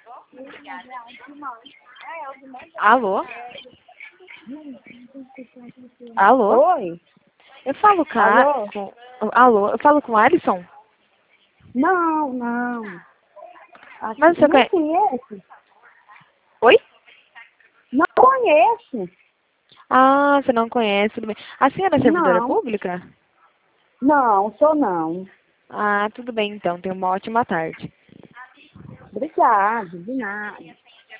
Alô? Alô? Oi? Eu falo Alô? Alô? Eu falo com o Alisson? Não, não. Mas você Não conhece? Oi? Não conhece? Ah, você não conhece, tudo bem. A senhora é servidora Não. pública? Não, sou não. Ah, tudo bem então. Tenha uma ótima tarde. Obrigado, de nada.